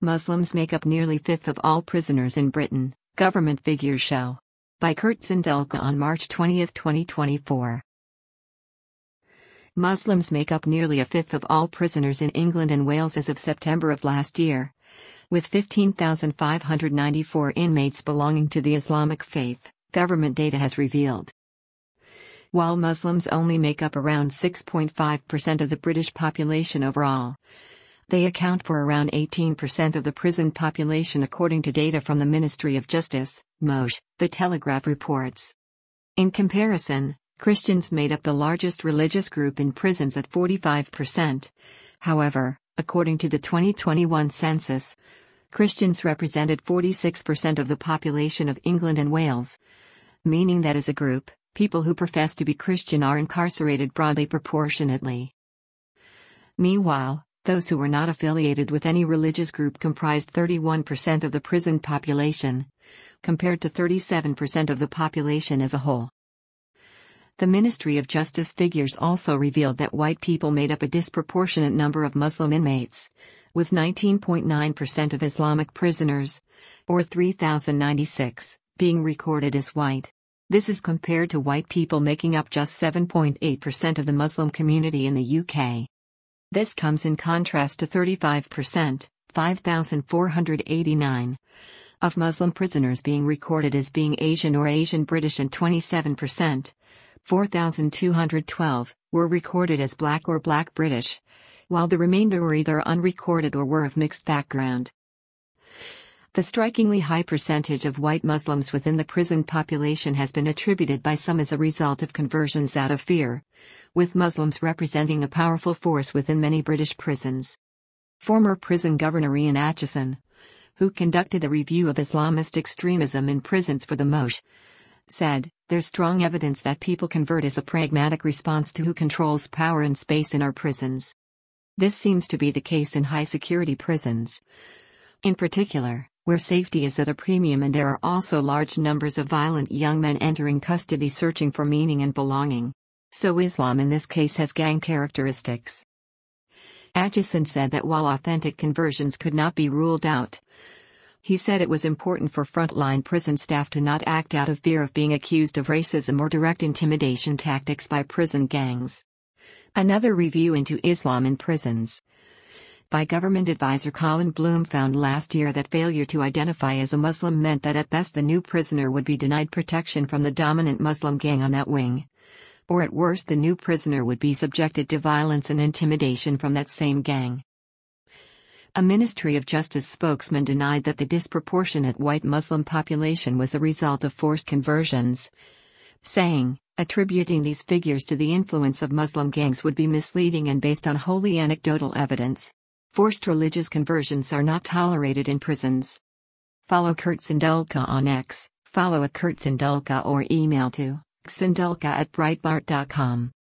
Muslims make up nearly a fifth of all prisoners in Britain, government figures show. By Kurt Sindelka on March 20, 2024. Muslims make up nearly a fifth of all prisoners in England and Wales as of September of last year, with 15,594 inmates belonging to the Islamic faith, government data has revealed. While Muslims only make up around 6.5% of the British population overall, they account for around 18% of the prison population according to data from the Ministry of Justice, MOJ, The Telegraph reports. In comparison, Christians made up the largest religious group in prisons at 45%. However, according to the 2021 census, Christians represented 46% of the population of England and Wales, meaning that as a group, people who profess to be Christian are incarcerated broadly proportionately. Meanwhile, those who were not affiliated with any religious group comprised 31% of the prison population, compared to 37% of the population as a whole. The Ministry of Justice figures also revealed that white people made up a disproportionate number of Muslim inmates, with 19.9% of Islamic prisoners, or 3,096, being recorded as white. This is compared to white people making up just 7.8% of the Muslim community in the UK. This comes in contrast to 35%, 5,489, of Muslim prisoners being recorded as being Asian or Asian British and 27%, 4,212, were recorded as Black or Black British, while the remainder were either unrecorded or were of mixed background. The strikingly high percentage of white Muslims within the prison population has been attributed by some as a result of conversions out of fear, with Muslims representing a powerful force within many British prisons. Former prison governor Ian Atchison, who conducted a review of Islamist extremism in prisons for the MOJ, said, "There's strong evidence that people convert as a pragmatic response to who controls power and space in our prisons. This seems to be the case in high-security prisons, in particular, where safety is at a premium and there are also large numbers of violent young men entering custody searching for meaning and belonging. So Islam in this case has gang characteristics." Atchison said that while authentic conversions could not be ruled out, he said it was important for frontline prison staff to not act out of fear of being accused of racism or direct intimidation tactics by prison gangs. Another review into Islam in prisons by government advisor Colin Bloom found last year that failure to identify as a Muslim meant that at best the new prisoner would be denied protection from the dominant Muslim gang on that wing, or at worst the new prisoner would be subjected to violence and intimidation from that same gang. A Ministry of Justice spokesman denied that the disproportionate white Muslim population was a result of forced conversions, saying, "Attributing these figures to the influence of Muslim gangs would be misleading and based on wholly anecdotal evidence. Forced religious conversions are not tolerated in prisons." Follow Kurt Sindelka on X, follow @KurtSindelka or email to sindelka@breitbart.com.